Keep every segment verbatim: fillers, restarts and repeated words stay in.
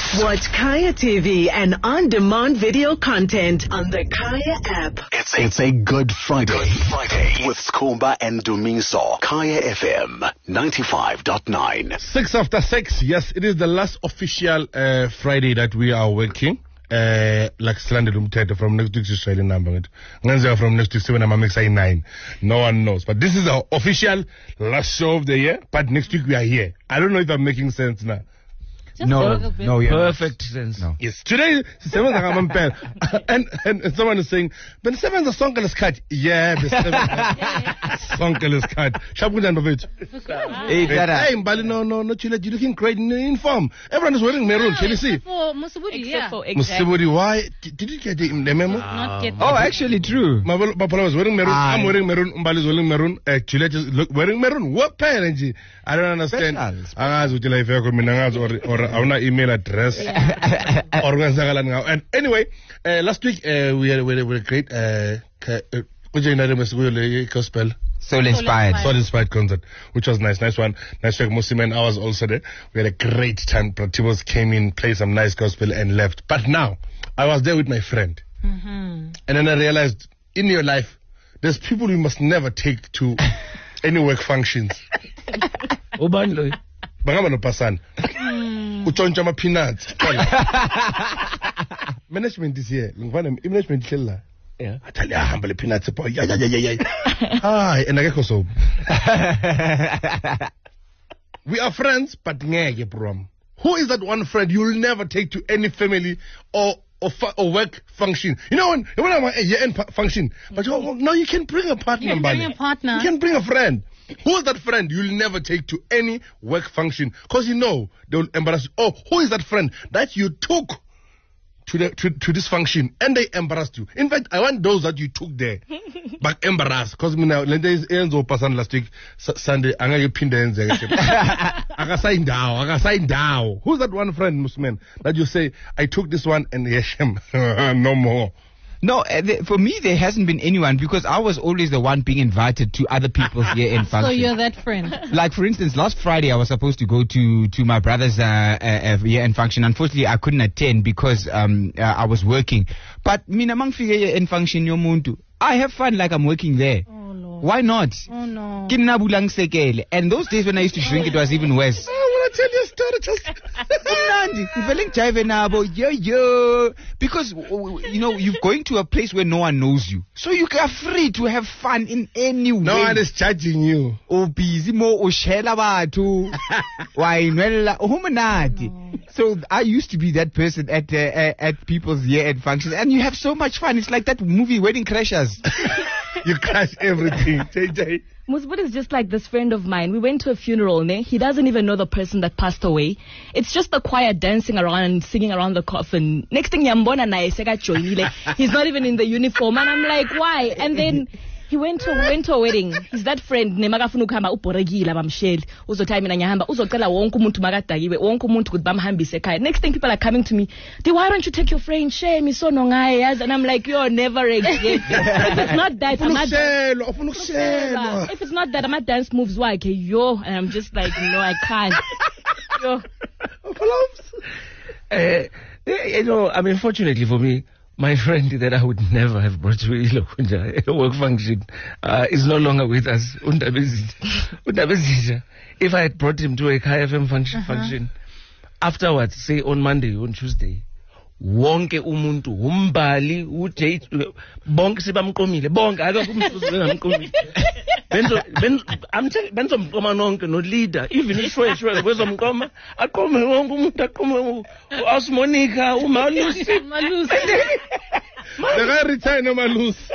Watch Kaya T V and on-demand video content on the Kaya app. It's, it's a Good Friday. Good Friday with Skhumba and Dumiso. Kaya F M ninety-five point nine. Six after six. Yes, it is the last official uh, Friday that we are working. Uh, like Slande Lumtete from next week's Australian number. Nganzia from next week's seven, I'm say nine. No one knows. But this is our official last show of the year. But next week we are here. I don't know if I'm making sense now. Just no, no, yeah. Perfect sense. No. Yes. Today, seven and, and and someone is saying, "Ben seven the song is cut." Yeah, the seven song is cut. Shabudan of it. Hey, hey, Mbali, no, no, no, you're looking great in uniform. Everyone is wearing maroon. Can you see? Except for Musubudi, yeah. Musubudi, why? Did you get the, the memo? Not get oh, actually true. My Papa was wearing maroon. I'm wearing maroon. Mbali is wearing maroon. Uh, Juliet is look, wearing maroon. What parent? I don't understand. I was with you like or or our email address. Yeah. And anyway, uh, last week uh, we had we had a great uh, gospel. Soul inspired. Soul inspired concert, which was nice. Nice one. Nice work. Muslim and I was also there. We had a great time. Pratibos came in, played some nice gospel and left. But now, I was there with my friend. Mm-hmm. And then I realized, in your life, there's people you must never take to any work functions. Bangama no pasan. Uchoncha ma peanuts. Management is here. Management is here. Yeah. I tell you, humble peanuts. Yeah, yeah, yeah, yeah, yeah. Hi, and I get so. We are friends, but ngeke prom. Who is that one friend you'll never take to any family or or, fu- or work function? You know when when I'm a year-end pu- function, but oh, no, you can bring a partner. You can bring a partner. You can bring a friend. Who is that friend you'll never take to any work function? Because you know they'll embarrass you. Oh, who is that friend that you took to the to, to this function and they embarrassed you? In fact, I want those that you took there, but embarrassed. Because me now, let us end up person last week Sunday. I'm gonna pin the ends. I got signed down. I got signed down. Who's that one friend, Muslim, that you say I took this one and yes, no more. No, uh, the, for me there hasn't been anyone because I was always the one being invited to other people's year-end functions. So you're that friend. Like for instance, last Friday I was supposed to go to to my brother's uh, uh, year-end function. Unfortunately, I couldn't attend because um uh, I was working. But mina mangifike year-end function yomuntu, I have fun like I'm working there. Oh Lord. Why not? Oh no. And those days when I used to drink, it was even worse. I tell you a story just yo yo because you know you're going to a place where no one knows you, so you are free to have fun in any way. No one is judging you. Oh, busy mo ushela bathu wainwela uhumanati. So I used to be that person at uh, at people's year-end functions, and you have so much fun. It's like that movie Wedding Crashers. You crash everything. J J. Musbud is just like this friend of mine. We went to a funeral, ne? He doesn't even know the person that passed away. It's just the choir dancing around and singing around the coffin. Next thing, Yambona naeseka joinile. He's not even in the uniform, and I'm like, why? And then he went to went to a wedding. He's that friend. Nemakafuna ukuhamba uborekile bamsheli. Uzothatha mina ngiyahamba. Uzocela wonke umuntu makadakiwe. Wonke umuntu ukuthi bamhambise ekhaya. Next thing people are coming to me. Why don't you take your friend? Shame is so nongaye. And I'm like, you're never again. If it's not that, I'm not. If it's not that, I'm at dance moves. Why? Okay, yo, and I'm just like, no, I can't. Yo. uh, you know, I mean, fortunately for me, my friend that I would never have brought to Ilokunja, a work function, uh, is no longer with us. If I had brought him to a K F M function, uh-huh. function, afterwards, say on Monday, on Tuesday, wonke umuntu umbali uje bonke sibamqomile bonke akakumsuzu ngamqomile benzo benzo benzo mqoma nonke no leader even ishwe shwe kwezomqoma aqome wonke umuntu aqome uAsmonica uMalusi Malusi the guy retire no Malusi.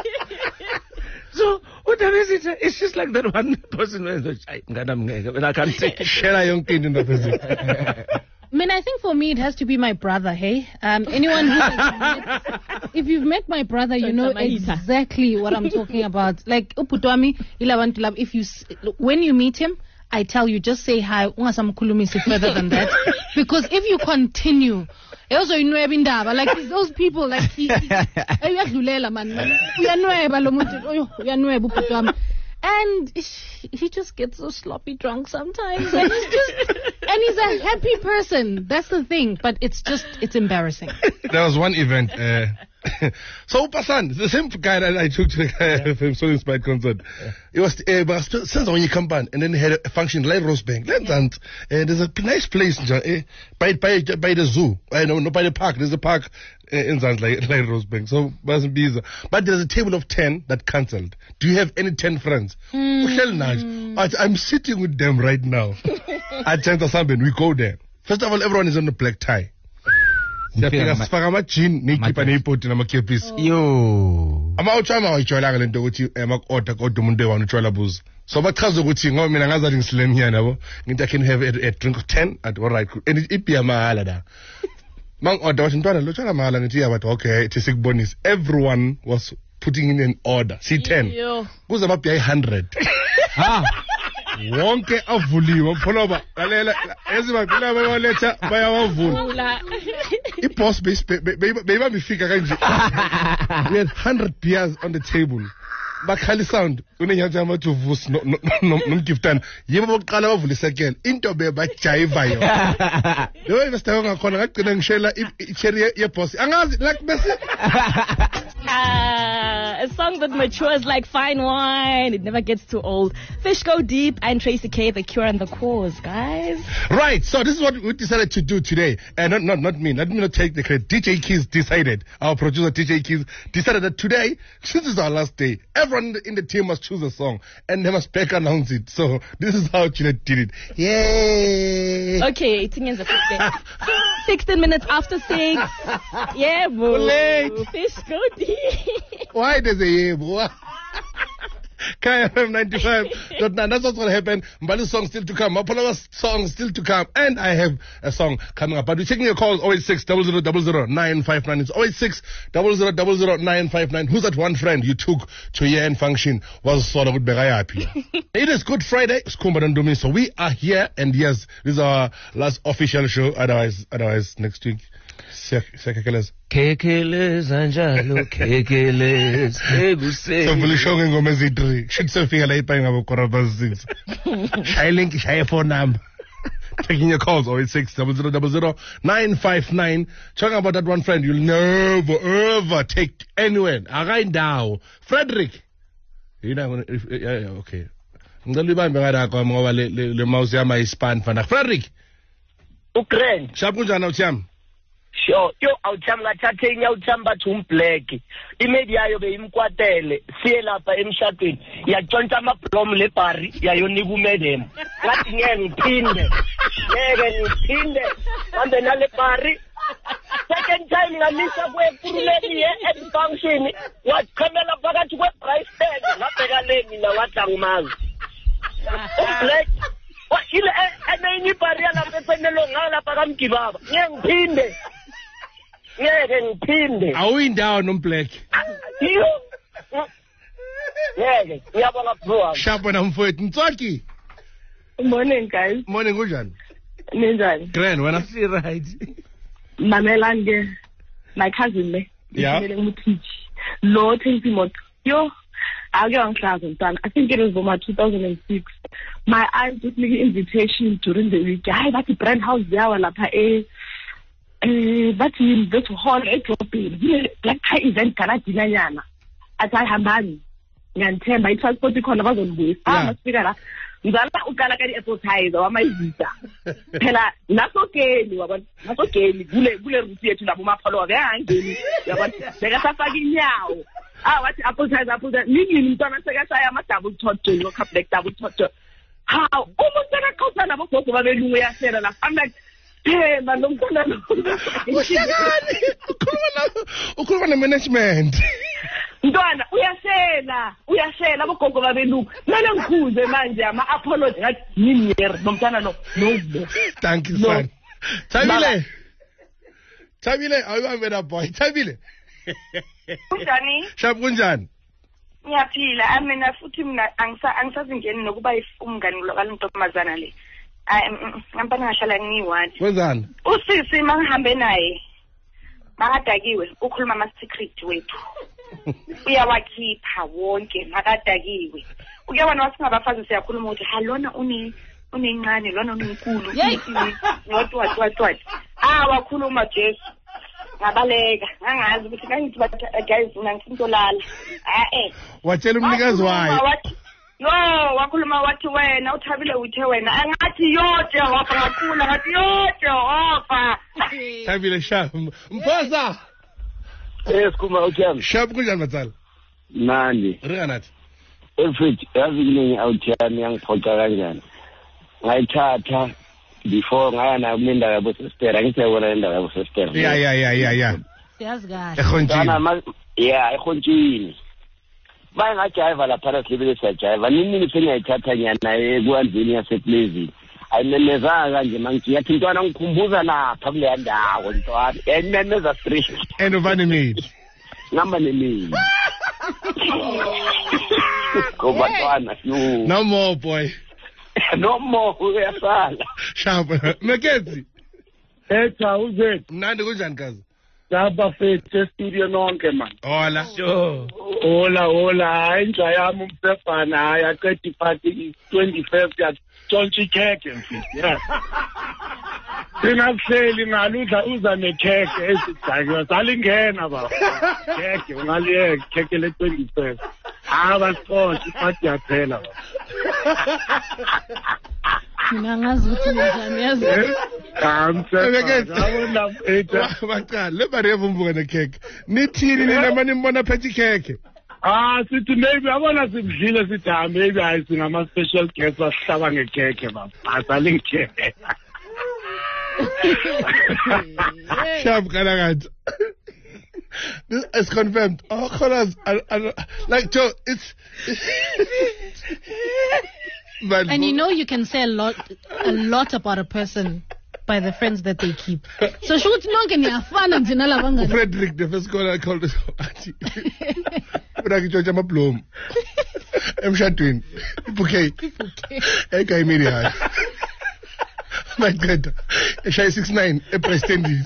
So what is it? It's just like that one person when I can't take share yonke into the physics. I mean, I think for me it has to be my brother, hey? Um, anyone who has met, if you've met my brother, you know exactly what I'm talking about. Like, Uputwami, if you, when you meet him, I tell you, just say hi, ungasamkhulumisi further than that. Because if you continue, also you know like it's those people like he, he, man, And he just gets so sloppy drunk sometimes. And he's just, and he's a happy person. That's the thing. But it's just, it's embarrassing. There was one event. Uh, so Pasan, the same guy that I took to the Kaya F M So Inspired concert. Yeah. It was uh, since when you come back, and then he had a function like Rosebank. Yeah. And uh, there's a nice place uh, by by by the zoo. I know, no, by the park. There's a park uh, in Zand like, like Rosebank. So wasn't busy. But there's a table of ten that cancelled. Do you have any ten friends? Mm. I, I'm sitting with them right now. At Chanta Samben, we go there. First of all, everyone is on a black tie. Siyafika amajini neyikhipha neyipoti namakepisi. Yo. Amawuthama awayijwayelanga lento ukuthi emaku-order kodwa umuntu ewane utshwala buza. So bachaza ukuthi ngoba mina ngazathi ngisilem here nabo. Ngithi I can have a, a drink of ten at all right. And ibhiya mahala da. Mang-order wathi ntwana lo tshwala mahala ngithi yeah but okay it is sikubonisa. Everyone was putting in an order. C ten. Kuze amabhiya ayi one hundred. Ha. Wonke avuliwe mpholoba lalela ezibaqila bayaletha bayawavula iboss beyibamba ifika kanje we had one hundred beers on the table bakhali sound unenyathi amathuvus nomgiftana yibo bokuqala bavula isekela into bebajayiva yo lo investor ngakhona ngagcina ngishela icherry yeboss angazi like bese Uh, a song that matures like fine wine. It never gets too old. Fish Go Deep and Tracy K, The Cure and the Cause, guys. Right, so this is what we decided to do today. And uh, not, not, not me. Let me not take the credit. D J Keys decided, our producer D J Keys decided that today, since it's our last day, everyone in the team must choose a song and they must back announce it. So this is how Gillette did it. Yay! Okay, it's against the sixteen minutes after six. Yeah, boo. Late. Fish Go Deep. Why does it boy? Kaya F M ninety-five point nine. That's what's going to happen. Mbali's song still to come. Apollo's song still to come. And I have a song coming up. But we're taking your calls oh eight six, zero zero zero zero, nine five nine. It's oh eight six, zero zero zero zero, nine five nine. Who's that one friend you took to your end function? Was sort of good happy. It is Good Friday. It's Kumba and Dumi. So we are here. And yes, this is our last official show. Otherwise, otherwise next week. Kekeleza njalo kekeleza ekuseni so bulishonge ngoma ezi-three should sofika la ipa ngabo quarter past six shaye link shaye phone number taking your calls oh eight six, zero zero zero zero, nine five nine. Talking about that one friend you'll never ever take anywhere akayindawo Frederick you know okay ngicela ibambe ngadakho ngoba le le mouse yama ispan fana Frederick uGrand shap kunjani uthiyami Sure, yo awuthamba ngathathe inyawuthamba bathi umblack. Imedi yayo beyimkwatele siye lapha emshadweni. Yatshontsha amablomu lebhari yayonika umedem. Ngathi ngeke ngiphinde. Ngeke ngiphinde. Manje nale bhari. Second time ngamisa kwepuruleni ye function. Wakhambela phakathi kweprice tag ngabheka le mina wathi angimazi. Umblack wa ile enenye ibhari lapha epenelo ngala lapha kamgibaba. Ngeke ngiphinde. Ngeke ngiphinde awuyindawo nomblack yo ngeke uyabona bro shapo na mfowethu Ntswaki morning guys morning kunjani ninjani grand wena see right mamela nge my cousin le yeah ngimteach lo twenty mod yo ake wangihlaza mntana I think it was Boma two thousand six my aunt took me invitation during the week hayi bathi brand house yawa lapha e Eh bathi bethu hall edrobheni yile black tie event kana dinanyana athi ayihambani ngiyanthemba itransport ikhona bazonibuyisa ah masifika la ngizala uqala ka di-appetizer wamayivisa phela nasogeli wabona nasogeli kule kule route yethu labo maphalo akangeni yabona bekasafaka inyawo ah wathi appetizer appetizer ningini mntwana sekashaya ama double toto yo cup black double toto ha umuntu akaqhutha nabo gogo babelungu yasela la I'm like hey man nomntwana lo uhlekani ukhuluma ukhuluma ne-management Ntwana uyashela uyashela abogogo babelungu nale ngikhuze manje ama apology ngathi yini yere nomntana lo no thank you son Thabile Thabile awubambe na boy Thabile Kunjani shap kunjani Ngiyaphila amina futhi mina angisa angisazingeni nokuba umngani lo kalintomazana le ngampana ngashala ngiyiwadi kwenzani usisi mangihambe naye makadakiwe ukhuluma ama secret wethu uyawakhipha wonke makadakiwe ukuyabona wasingabafazi siyakhuluma ukuthi halona une unencane lona unenkulu not what what what ah wakhuluma Jesu ngabaleka ngangazi ukuthi kangithi bathi guys mina ngintolala ah eh watshela umnikazi wayo no wakhuluma wathi wena uthabile uthe wena angathi yo Jehova ngakhula ngathi yo Jehova Thabile sharp Mphosa yes kuma uthami sharp kunjani matsala mandi ringanathi efit yazi kuningi awuthani yangiphoxa kanjani ngayithatha before ngaya na kumenda yabo sister angiyibona indawo yabo sister yeah yeah yeah yeah yeah siyazi kahle ekhonjini yeah ekhonjini baye ngajiva lapha silibele siyajiva nini sengiyayithatha nyana ekwanzini yaseplazini ayimemezanga kanje mangithi yathi intwana ngikhumbuza lapha kule ndawo intwana ayimemeza street and uvane mini ngamba nemini kobatwana no no more boy no more uyasala sharp Mekezi etha uze mnandi kunjani kazi Daba fethu studio nonke man hola sure hola hola inja yami umsefana hayi aqeda iparty twenty-first ya tshontsha ikhekhe mfethu yeah singahleli ngaludla uza nekhekhe esidakwa salingena baba khekhe ungaliyeka khekhe le twenty-first aba sitshontsha iparty yaphela mina ngazi ukuthi njani yazi baqala le bari yavumbuka nekhekhe nithini nina manje mbona phethe ikhekhe ah sithi maybe abona sidlile sithi ah maybe ayisingama special guest wasihlaba ngekhekhe baba asalingikhekhe sharp kana kanti this is confirmed oh colors like Joe it's But and you know you can say a lot a lot about a person by the friends that they keep. So shoot nonke niyafana nje nalabangani. Frederick the first caller I called athi. Urakitshontsha amablom. Emshadweni. Bouquet. Eka immediate. Maqeda. Eshaye six nine ePresident.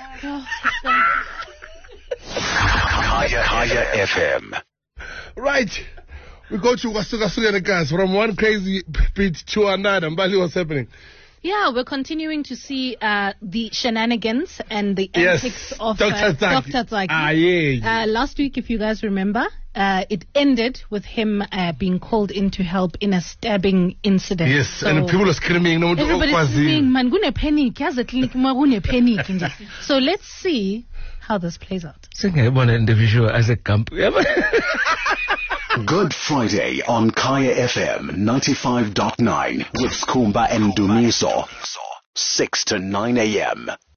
Kaya Kaya F M. Right. We go to Wasuka Sulenekas from one crazy beat to another. Mbali, what's happening? Yeah, we're continuing to see uh, the shenanigans and the yes. antics of Doctor uh, Doctor Zaki. Ah, yeah. Uh, last week, if you guys remember, uh, it ended with him uh, being called in to help in a stabbing incident. Yes, so and people are screaming. No, everybody's screaming, man, gune panic. Panic. So let's see how this plays out. Singayibona individual as a camp. Good Friday on Kaya F M ninety-five point nine with Skumba and Dumiso, six to nine a.m.